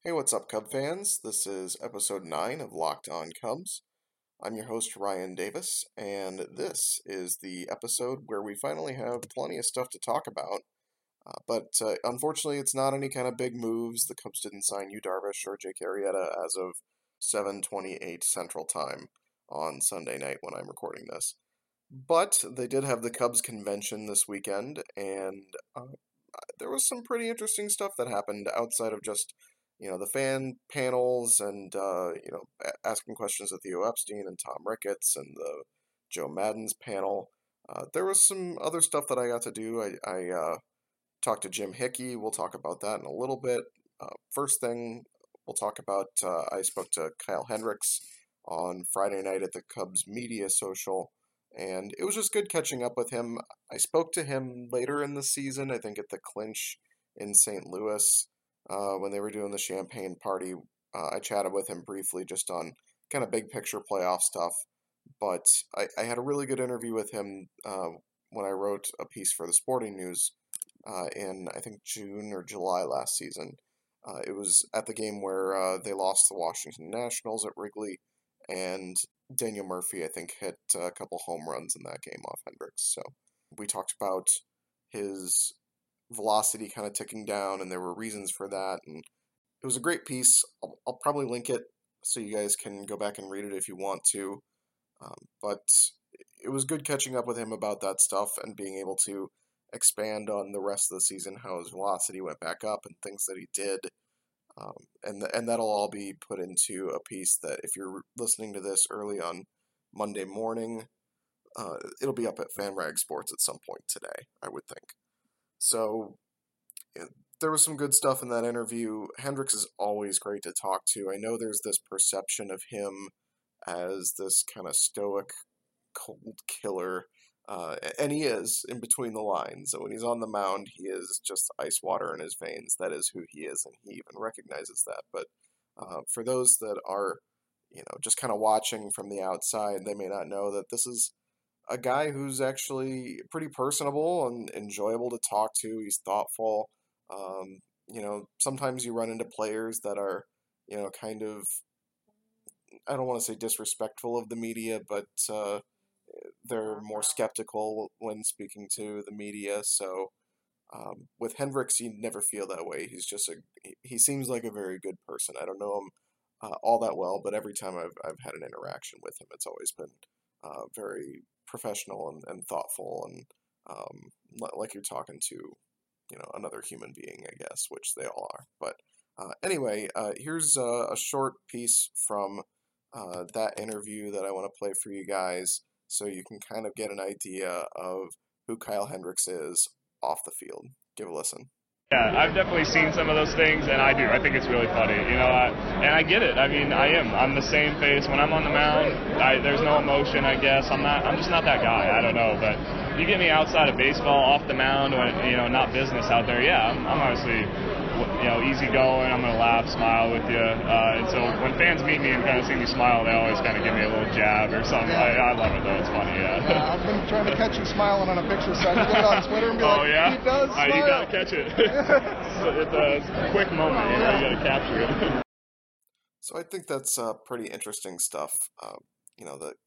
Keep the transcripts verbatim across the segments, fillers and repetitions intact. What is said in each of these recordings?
Hey, what's up, Cub fans? This is episode nine of Locked On Cubs. I'm your host, Ryan Davis, and this is the episode where we finally have plenty of stuff to talk about. Uh, but uh, unfortunately, it's not any kind of big moves. The Cubs didn't sign Yu Darvish or Jake Arrieta as of seven twenty-eight Central Time on Sunday night when I'm recording this. But they did have the Cubs convention this weekend, and uh, there was some pretty interesting stuff that happened outside of just you know, the fan panels and, uh, you know, asking questions of Theo Epstein and Tom Ricketts and the Joe Maddon's panel. Uh, there was some other stuff that I got to do. I, I uh, talked to Jim Hickey. We'll talk about that in a little bit. Uh, first thing, we'll talk about, uh, I spoke to Kyle Hendricks on Friday night at the Cubs media social, and it was just good catching up with him. I spoke to him later in the season, I think at the clinch in Saint Louis. Uh, when they were doing the champagne party, uh, I chatted with him briefly just on kind of big picture playoff stuff. But I, I had a really good interview with him uh, when I wrote a piece for the Sporting News uh, in, I think, June or July last season. Uh, it was at the game where uh, they lost the Washington Nationals at Wrigley, and Daniel Murphy, I think, hit a couple home runs in that game off Hendricks. So we talked about his velocity kind of ticking down, and there were reasons for that, and it was a great piece. I'll, I'll probably link it so you guys can go back and read it if you want to, um, but it was good catching up with him about that stuff and being able to expand on the rest of the season, how his velocity went back up and things that he did, um, and, and that'll all be put into a piece that if you're listening to this early on Monday morning, uh, it'll be up at FanRag Sports at some point today, I would think. So there was some good stuff in that interview. Hendricks is always great to talk to. I know there's this perception of him as this kind of stoic, cold killer, uh, and he is in between the lines. So when he's on the mound, he is just ice water in his veins. That is who he is, and he even recognizes that. But uh, for those that are, you know, just kind of watching from the outside, they may not know that this is a guy who's actually pretty personable and enjoyable to talk to. He's thoughtful. Um, you know, sometimes you run into players that are, you know, kind of, I don't want to say disrespectful of the media, but uh, they're more skeptical when speaking to the media. So um, with Hendricks, you never feel that way. He's just a, he seems like a very good person. I don't know him uh, all that well, but every time I've, I've had an interaction with him, it's always been uh, very professional and, and thoughtful, and um, like you're talking to, you know, another human being, I guess, which they all are. But uh, anyway, uh, here's a, a short piece from uh, that interview that I want to play for you guys, so you can kind of get an idea of who Kyle Hendricks is off the field. Give a listen. Yeah, I've definitely seen some of those things, and I do. I think it's really funny, you know, I, and I get it. I mean, I am. I'm the same face. When I'm on the mound, I, there's no emotion, I guess. I'm not. I'm just not that guy. I don't know, but you get me outside of baseball, off the mound, when, you know, not business out there, yeah, I'm, I'm honestly, you know, easygoing. I'm going to laugh, smile with you. Uh, and so when fans meet me and kind of see me smile, they always kind of give me a little jab or something. I, I love it, though. It's funny, yeah. Uh, I've been trying to catch you smiling on a picture, so I can get it on Twitter and be oh, like, yeah? he does uh, smile. You got to catch it. It's a, it's a quick moment, you know, you got to capture it. So I think that's uh, pretty interesting stuff. Uh, you know, that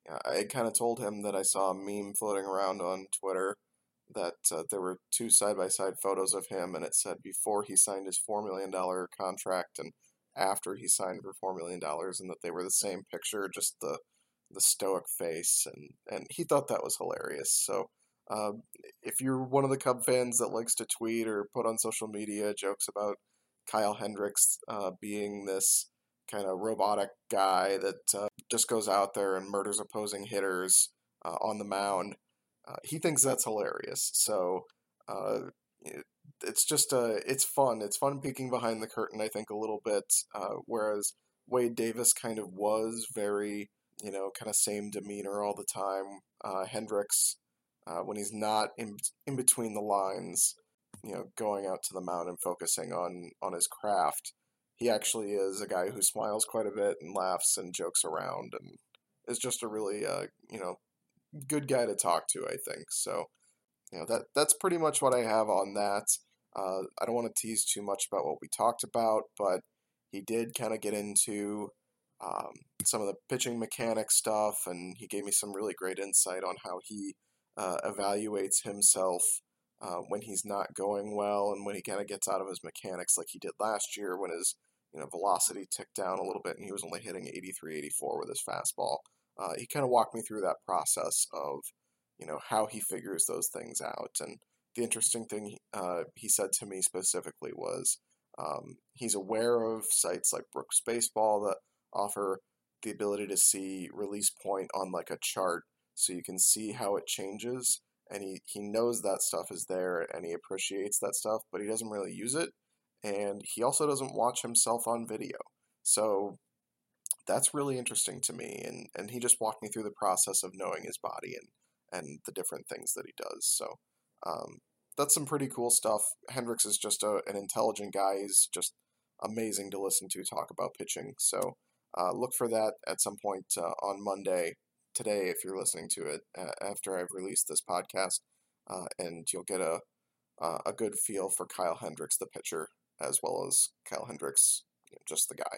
I kind of told him that I saw a meme floating around on Twitter that uh, there were two side-by-side photos of him, and it said before he signed his four million dollars contract and after he signed for four million dollars, and that they were the same picture, just the the stoic face, and, and he thought that was hilarious. So uh, if you're one of the Cub fans that likes to tweet or put on social media jokes about Kyle Hendricks uh, being this kind of robotic guy that uh, just goes out there and murders opposing hitters uh, on the mound, uh, he thinks that's hilarious. So uh, it, it's just uh, it's fun. It's fun peeking behind the curtain, I think, a little bit. Uh, whereas Wade Davis kind of was very, you know, kind of same demeanor all the time. Uh, Hendricks, uh, when he's not in in between the lines, you know, going out to the mound and focusing on on his craft, he actually is a guy who smiles quite a bit and laughs and jokes around and is just a really, uh, you know, good guy to talk to, I think. So, you know, that that's pretty much what I have on that. Uh, I don't want to tease too much about what we talked about, but he did kind of get into um, some of the pitching mechanic stuff, and he gave me some really great insight on how he uh, evaluates himself uh, when he's not going well and when he kind of gets out of his mechanics like he did last year when his you know velocity ticked down a little bit and he was only hitting eighty-three, eighty-four with his fastball. Uh, he kind of walked me through that process of you know how he figures those things out. And the interesting thing uh, he said to me specifically was um, he's aware of sites like Brooks Baseball that offer the ability to see release point on like a chart so you can see how it changes, and he, he knows that stuff is there and he appreciates that stuff, but he doesn't really use it, and he also doesn't watch himself on video. So that's really interesting to me, and, and he just walked me through the process of knowing his body and, and the different things that he does. So um, that's some pretty cool stuff. Hendricks is just a, an intelligent guy. He's just amazing to listen to talk about pitching. So uh, look for that at some point uh, on Monday, today, if you're listening to it uh, after I've released this podcast, uh, and you'll get a uh, a good feel for Kyle Hendricks, the pitcher, as well as Kyle Hendricks, you know, just the guy.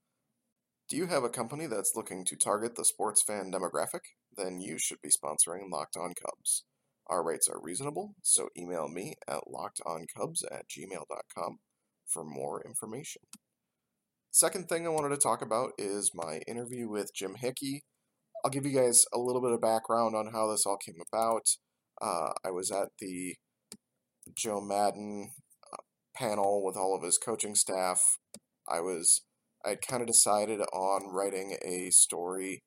Do you have a company that's looking to target the sports fan demographic? Then you should be sponsoring Locked On Cubs. Our rates are reasonable, so email me at lockedoncubs at gmail dot com for more information. Second thing I wanted to talk about is my interview with Jim Hickey. I'll give you guys a little bit of background on how this all came about. Uh, I was at the Joe Maddon uh, panel with all of his coaching staff. I was, I'd kind of decided on writing a story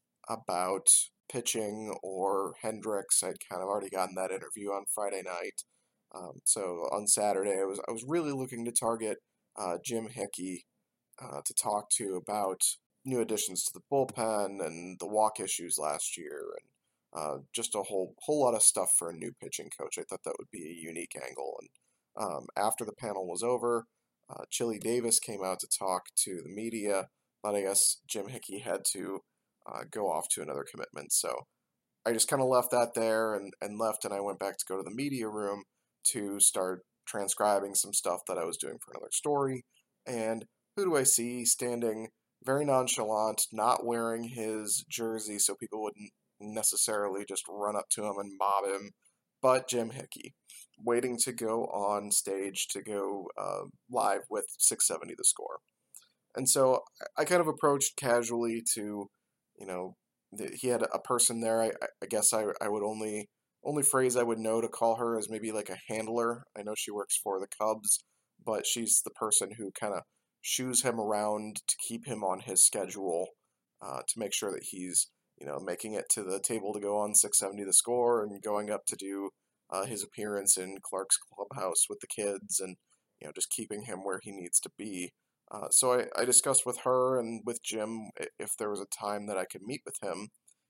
about pitching or Hendricks. I'd kind of already gotten that interview on Friday night. Um, so on Saturday, I was I was really looking to target uh, Jim Hickey uh, to talk to about new additions to the bullpen and the walk issues last year, and uh, just a whole whole lot of stuff for a new pitching coach. I thought that would be a unique angle. And um, after the panel was over, uh, Chili Davis came out to talk to the media, but I guess Jim Hickey had to uh, go off to another commitment. So I just kind of left that there and, and left, and I went back to go to the media room to start transcribing some stuff that I was doing for another story. And who do I see standing very nonchalant, not wearing his jersey so people wouldn't necessarily just run up to him and mob him, but Jim Hickey, waiting to go on stage to go uh, live with six seventy The Score. And so I kind of approached casually to, you know, he had a person there. I, I guess I, I would only, only phrase I would know to call her is maybe like a handler. I know she works for the Cubs, but she's the person who kind of shoos him around to keep him on his schedule, uh, to make sure that he's, you know, making it to the table to go on six seventy The Score and going up to do uh, his appearance in Clark's clubhouse with the kids, and, you know, just keeping him where he needs to be. Uh, so I, I discussed with her and with Jim if there was a time that I could meet with him,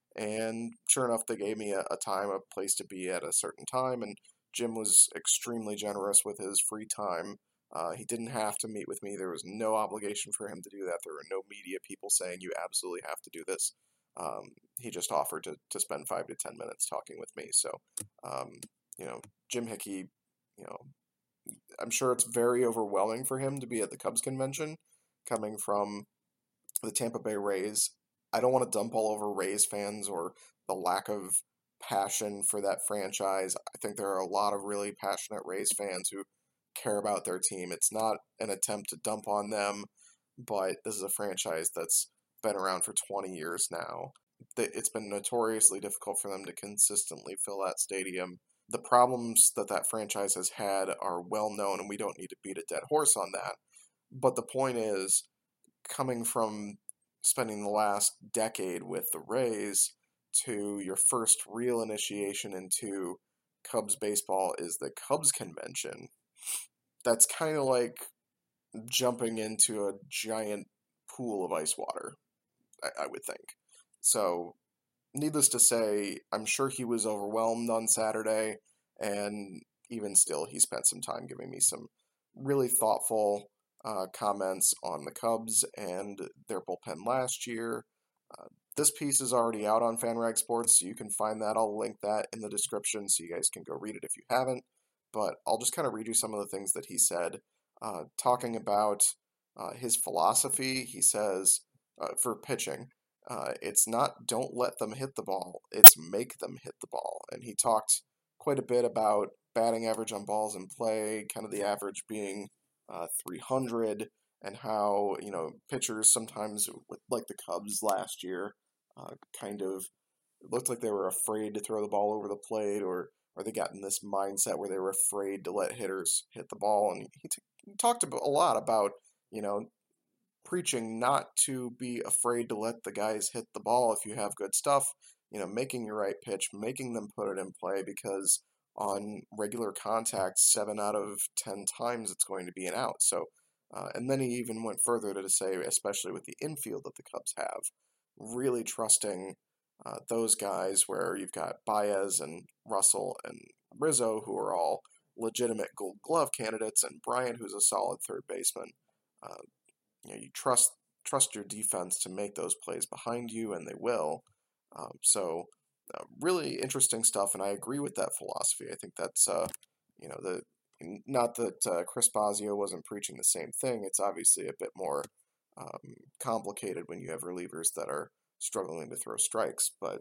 and sure enough, they gave me a, a time, a place to be at a certain time, and Jim was extremely generous with his free time. Uh, he didn't have to meet with me. There was no obligation for him to do that. There were no media people saying, you absolutely have to do this. Um, he just offered to, to spend five to ten minutes talking with me. So, um, you know, Jim Hickey, you know, I'm sure it's very overwhelming for him to be at the Cubs convention, coming from the Tampa Bay Rays. I don't want to dump all over Rays fans or the lack of passion for that franchise. I think there are a lot of really passionate Rays fans who care about their team. It's not an attempt to dump on them, but this is a franchise that's been around for twenty years now. It's been notoriously difficult for them to consistently fill that stadium. The problems that that franchise has had are well known, and we don't need to beat a dead horse on that. But the point is, coming from spending the last decade with the Rays to your first real initiation into Cubs baseball is the Cubs convention. That's kind of like jumping into a giant pool of ice water, I, I would think. So, needless to say, I'm sure he was overwhelmed on Saturday, and even still, he spent some time giving me some really thoughtful uh, comments on the Cubs and their bullpen last year. Uh, this piece is already out on FanRag Sports, so you can find that. I'll link that in the description so you guys can go read it if you haven't. But I'll just kind of read you some of the things that he said, uh, talking about Uh, his philosophy, he says, uh, for pitching, uh, it's not don't let them hit the ball, it's make them hit the ball. And he talked quite a bit about batting average on balls in play, kind of the average being uh, three hundred, and how, you know, pitchers sometimes, with, like the Cubs last year, uh, kind of looked like they were afraid to throw the ball over the plate, or or they got in this mindset where they were afraid to let hitters hit the ball. And he, t- he talked a lot about, you know, preaching not to be afraid to let the guys hit the ball if you have good stuff, you know, making your right pitch, making them put it in play, because on regular contact, seven out of ten times it's going to be an out. So, uh, and then he even went further to say, especially with the infield that the Cubs have, really trusting uh, those guys where you've got Baez and Russell and Rizzo, who are all legitimate Gold Glove candidates, and Bryant, who's a solid third baseman. Uh, you know, you trust trust your defense to make those plays behind you, and they will. Um, so, uh, really interesting stuff, and I agree with that philosophy. I think that's, uh, you know, the not that uh, Chris Bosio wasn't preaching the same thing. It's obviously a bit more um, complicated when you have relievers that are struggling to throw strikes. But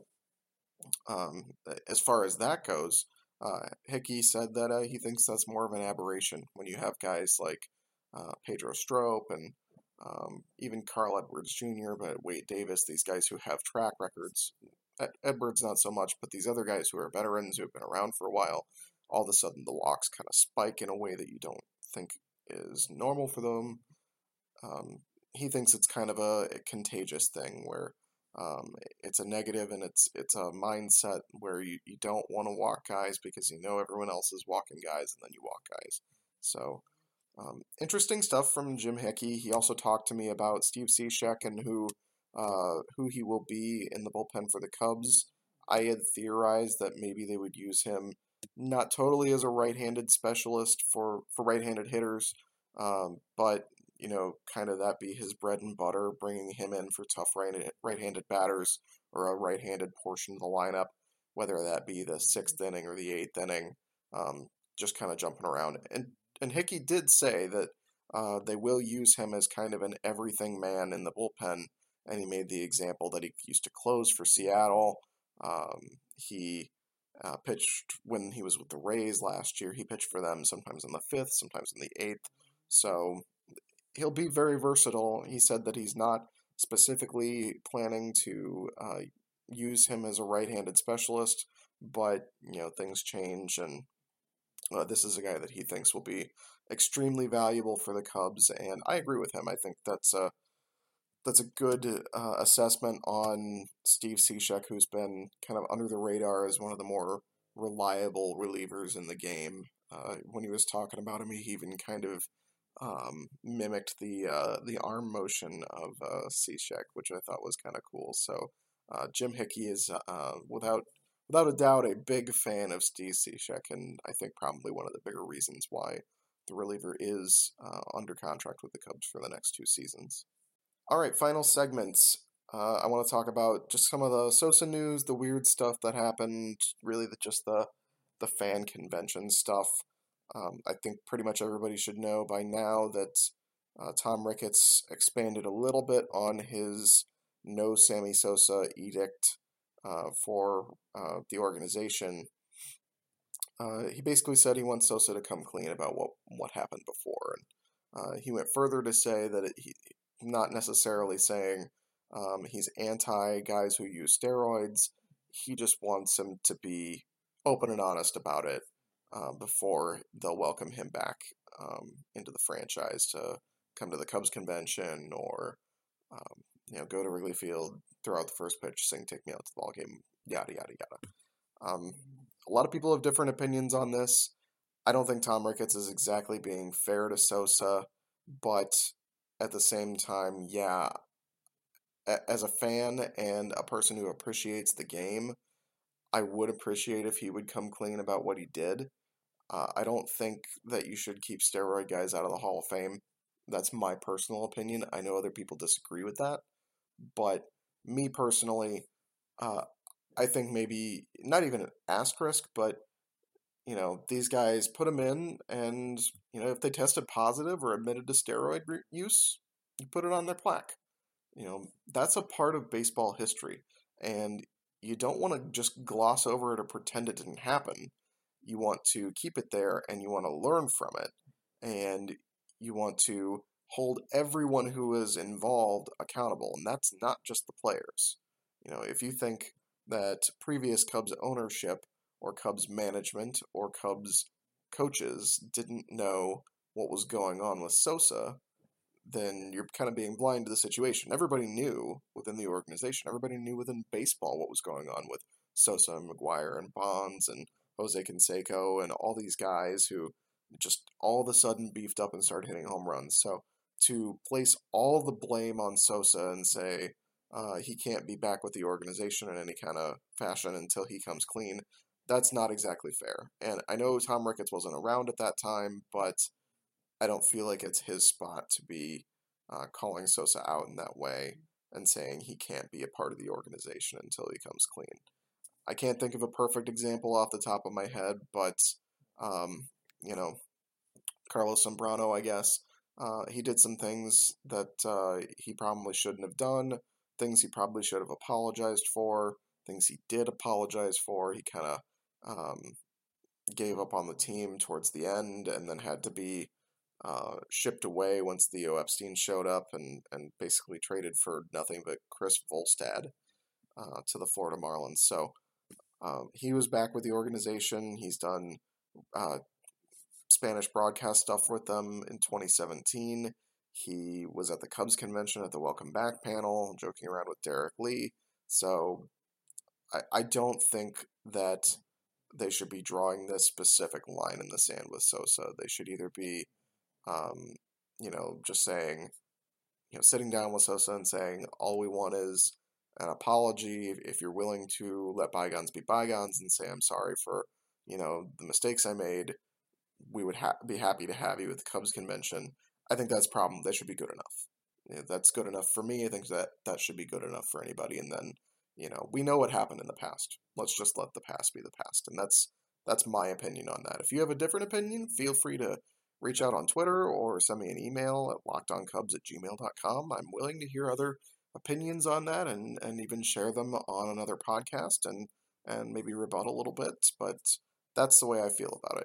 um, as far as that goes, uh, Hickey said that uh, he thinks that's more of an aberration when you have guys like uh, Pedro Strop and um, even Carl Edwards Junior, but Wade Davis, these guys who have track records. Ed- Edwards not so much, but these other guys who are veterans, who have been around for a while, all of a sudden the walks kind of spike in a way that you don't think is normal for them. Um, he thinks it's kind of a, a contagious thing where um, it's a negative, and it's it's a mindset where you, you don't want to walk guys because you know everyone else is walking guys, and then you walk guys. So um, interesting stuff from Jim Hickey. He also talked to me about Steve Cishek and who uh, who he will be in the bullpen for the Cubs. I had theorized that maybe they would use him not totally as a right-handed specialist for, for right-handed hitters, um, but you know, kind of that be his bread and butter, bringing him in for tough right-handed batters or a right-handed portion of the lineup, whether that be the sixth inning or the eighth inning, um, just kind of jumping around. And and Hickey did say that uh, they will use him as kind of an everything man in the bullpen, and he made the example that he used to close for Seattle. Um, he uh, pitched when he was with the Rays last year. He pitched for them sometimes in the fifth, sometimes in the eighth. So he'll be very versatile. He said that he's not specifically planning to uh, use him as a right-handed specialist, but you know, things change, and uh, this is a guy that he thinks will be extremely valuable for the Cubs, and I agree with him. I think that's a that's a good uh, assessment on Steve Cishek, who's been kind of under the radar as one of the more reliable relievers in the game. Uh, when he was talking about him, he even kind of um, mimicked the uh, the arm motion of uh, Cishek, which I thought was kind of cool. So uh, Jim Hickey is uh, without without a doubt a big fan of Steve Cishek, and I think probably one of the bigger reasons why the reliever is uh, under contract with the Cubs for the next two seasons. All right, final segments. Uh, I want to talk about just some of the Sosa news, the weird stuff that happened, really the, just the the fan convention stuff. Um, I think pretty much everybody should know by now that uh, Tom Ricketts expanded a little bit on his no Sammy Sosa edict uh, for uh, the organization. Uh, he basically said he wants Sosa to come clean about what, what happened before. And uh, he went further to say that it, he, not necessarily saying um, he's anti guys who use steroids. He just wants him to be open and honest about it uh, before they'll welcome him back um, into the franchise to come to the Cubs convention or um, you know, go to Wrigley Field, throw out the first pitch, sing "Take Me Out to the Ball Game," yada yada yada. Um, a lot of people have different opinions on this. I don't think Tom Ricketts is exactly being fair to Sosa, but at the same time, yeah, as a fan and a person who appreciates the game, I would appreciate if he would come clean about what he did. Uh, I don't think that you should keep steroid guys out of the Hall of Fame. That's my personal opinion. I know other people disagree with that, but me personally, uh, I think maybe not even an asterisk, but you know, these guys put them in, and, you know, if they tested positive or admitted to steroid re- use, you put it on their plaque. You know, that's a part of baseball history, and you don't want to just gloss over it or pretend it didn't happen. You want to keep it there, and you want to learn from it, and you want to hold everyone who is involved accountable, and that's not just the players. You know, if you think that previous Cubs ownership or Cubs management or Cubs coaches didn't know what was going on with Sosa, then you're kind of being blind to the situation. Everybody knew within the organization, everybody knew within baseball what was going on with Sosa and McGwire and Bonds and Jose Canseco and all these guys who just all of a sudden beefed up and started hitting home runs. So to place all the blame on Sosa and say uh, he can't be back with the organization in any kind of fashion until he comes clean, that's not exactly fair. And I know Tom Ricketts wasn't around at that time, but I don't feel like it's his spot to be uh, calling Sosa out in that way and saying he can't be a part of the organization until he comes clean. I can't think of a perfect example off the top of my head, but, um, you know, Carlos Zambrano, I guess, uh, he did some things that uh, he probably shouldn't have done, things he probably should have apologized for, things he did apologize for. He kind of um, gave up on the team towards the end and then had to be uh, shipped away once Theo Epstein showed up and, and basically traded for nothing but Chris Volstad uh, to the Florida Marlins. So um, he was back with the organization. He's done uh, Spanish broadcast stuff with them in twenty seventeen. He was at the Cubs convention at the Welcome Back panel, joking around with Derek Lee. So I, I don't think that they should be drawing this specific line in the sand with Sosa. They should either be, um, you know, just saying, you know, sitting down with Sosa and saying, all we want is an apology. If you're willing to let bygones be bygones and say, I'm sorry for, you know, the mistakes I made, we would ha- be happy to have you at the Cubs convention. I think that's problem. That should be good enough. You know, that's good enough for me. I think that that should be good enough for anybody. And then, you know, we know what happened in the past. Let's just let the past be the past. And that's that's my opinion on that. If you have a different opinion, feel free to reach out on Twitter or send me an email at lockedoncubs at gmail dot com. I'm willing to hear other opinions on that and, and even share them on another podcast and, and maybe rebut a little bit. But that's the way I feel about it.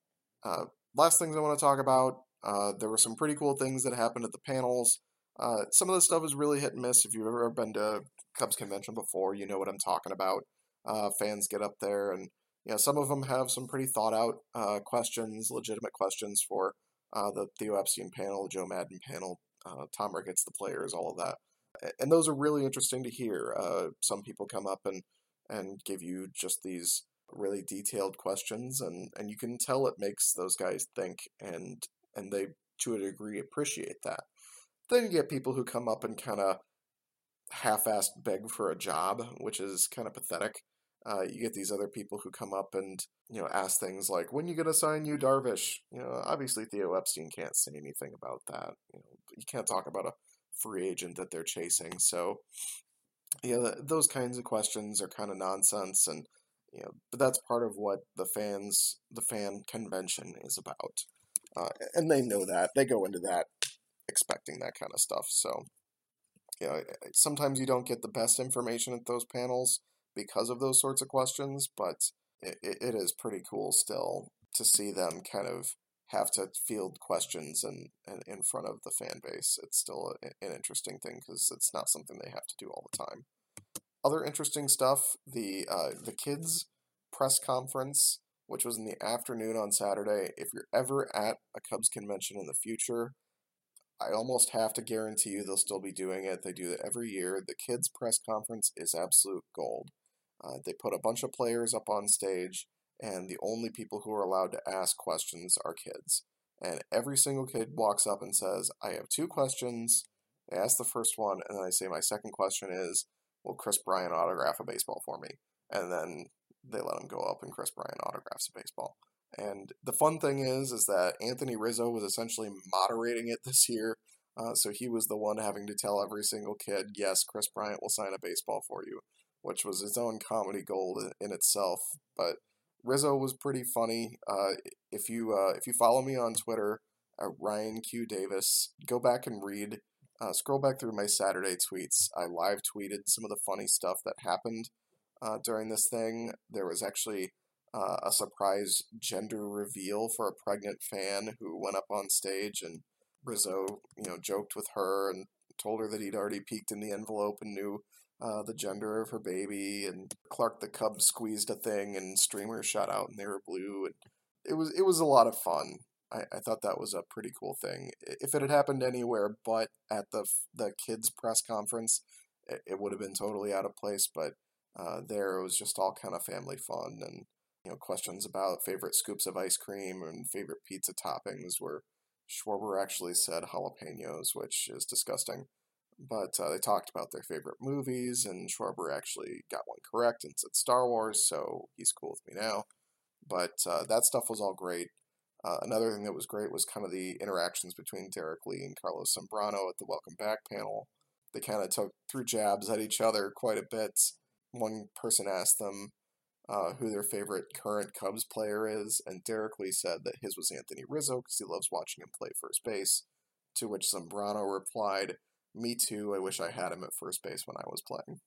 Uh, last things I want to talk about, uh, there were some pretty cool things that happened at the panels. Uh, some of the stuff is really hit and miss. If you've ever been to Cubs convention before, you know what I'm talking about. Uh, fans get up there, and you know some of them have some pretty thought out uh, questions, legitimate questions for uh, the Theo Epstein panel, the Joe Madden panel, uh, Tom Ricketts, the players, all of that. And those are really interesting to hear. Uh, some people come up and, and give you just these really detailed questions, and, and you can tell it makes those guys think, and and they, to a degree, appreciate that. Then you get people who come up and kind of half-assed beg for a job, which is kind of pathetic. Uh, you get these other people who come up and, you know, ask things like, when are you going to sign you Darvish? You know, obviously Theo Epstein can't say anything about that. You know, you can't talk about a free agent that they're chasing. So, yeah, th- those kinds of questions are kind of nonsense, and you know, but that's part of what the fans, the fan convention is about, uh, and they know that. They go into that expecting that kind of stuff. So, you know, sometimes you don't get the best information at those panels because of those sorts of questions, but it, it is pretty cool still to see them kind of have to field questions and in, in, in front of the fan base. It's still a, an interesting thing because it's not something they have to do all the time. Other interesting stuff, the uh, the kids press conference, which was in the afternoon on Saturday. If you're ever at a Cubs convention in the future, I almost have to guarantee you they'll still be doing it. They do it every year. The kids press conference is absolute gold. Uh, they put a bunch of players up on stage, and the only people who are allowed to ask questions are kids. And every single kid walks up and says, I have two questions. They ask the first one, and then I say, my second question is, will Chris Bryant autograph a baseball for me? And then they let him go up, and Chris Bryant autographs a baseball. And the fun thing is, is that Anthony Rizzo was essentially moderating it this year. Uh, so he was the one having to tell every single kid, yes, Chris Bryant will sign a baseball for you, which was its own comedy gold in itself. But Rizzo was pretty funny. Uh, if you uh, if you follow me on Twitter, uh, Ryan Q Davis, go back and read. Uh, scroll back through my Saturday tweets. I live tweeted some of the funny stuff that happened uh, during this thing. There was actually uh, a surprise gender reveal for a pregnant fan who went up on stage, and Rizzo, you know, joked with her and told her that he'd already peeked in the envelope and knew uh, the gender of her baby. And Clark the Cub squeezed a thing, and streamers shot out, and they were blue. And it was it was a lot of fun. I, I thought that was a pretty cool thing. If it had happened anywhere but at the the kids' press conference, it, it would have been totally out of place. But uh, there, it was just all kind of family fun, and you know, questions about favorite scoops of ice cream and favorite pizza toppings, where Schwarber actually said jalapenos, which is disgusting. But uh, they talked about their favorite movies, and Schwarber actually got one correct and said Star Wars, so he's cool with me now. But uh, that stuff was all great. Uh, another thing that was great was kind of the interactions between Derek Lee and Carlos Zambrano at the Welcome Back panel. They kind of took threw jabs at each other quite a bit. One person asked them uh, who their favorite current Cubs player is, and Derek Lee said that his was Anthony Rizzo because he loves watching him play first base, to which Zambrano replied, "Me too, I wish I had him at first base when I was playing."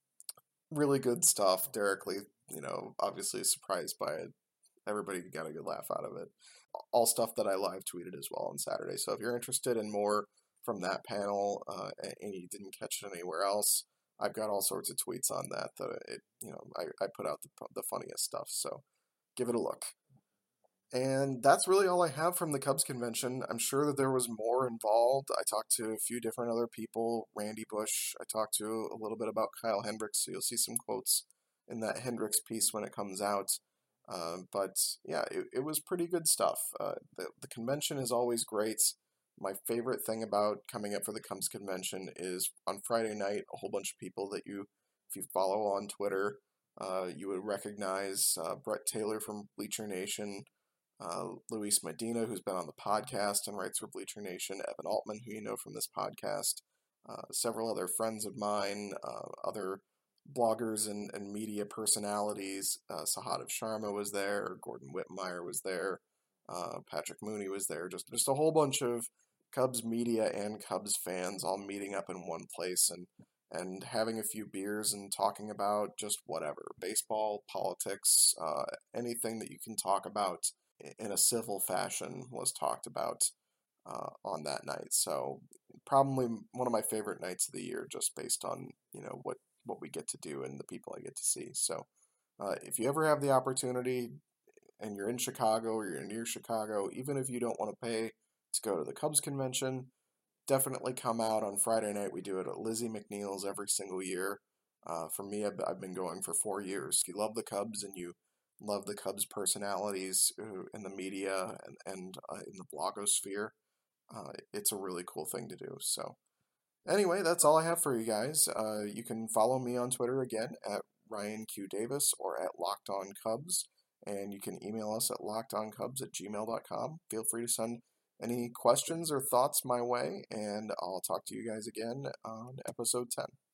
Really good stuff. Derek Lee, you know, obviously surprised by it. Everybody got a good laugh out of it. All stuff that I live tweeted as well on Saturday. So if you're interested in more from that panel uh, and you didn't catch it anywhere else, I've got all sorts of tweets on that. That it, you know, I, I put out the the funniest stuff. So give it a look. And that's really all I have from the Cubs convention. I'm sure that there was more involved. I talked to a few different other people. Randy Bush. I talked to a little bit about Kyle Hendricks. So you'll see some quotes in that Hendricks piece when it comes out. Uh, but yeah, it, it was pretty good stuff. Uh, the, the convention is always great. My favorite thing about coming up for the Cubs convention is on Friday night, a whole bunch of people that you, if you follow on Twitter, uh, you would recognize uh, Brett Taylor from Bleacher Nation, uh, Luis Medina, who's been on the podcast and writes for Bleacher Nation, Evan Altman, who you know from this podcast, uh, several other friends of mine, uh, other bloggers and, and media personalities. uh, Sahadev Sharma was there, Gordon Whitmire was there, uh, Patrick Mooney was there, just just a whole bunch of Cubs media and Cubs fans all meeting up in one place and, and having a few beers and talking about just whatever, baseball, politics, uh, anything that you can talk about in a civil fashion was talked about uh, on that night. So probably one of my favorite nights of the year, just based on, you know, what what we get to do and the people I get to see. So uh, if you ever have the opportunity and you're in Chicago or you're near Chicago, even if you don't want to pay to go to the Cubs convention, definitely come out on Friday night. We do it at Lizzie McNeil's every single year. Uh, for me, I've, I've been going for four years. If you love the Cubs and you love the Cubs personalities in the media and, and uh, in the blogosphere, uh, it's a really cool thing to do. So anyway, that's all I have for you guys. Uh, you can follow me on Twitter again at Ryan Q Davis or at Locked On Cubs, and you can email us at lockedoncubs at gmail dot com. Feel free to send any questions or thoughts my way, and I'll talk to you guys again on episode ten.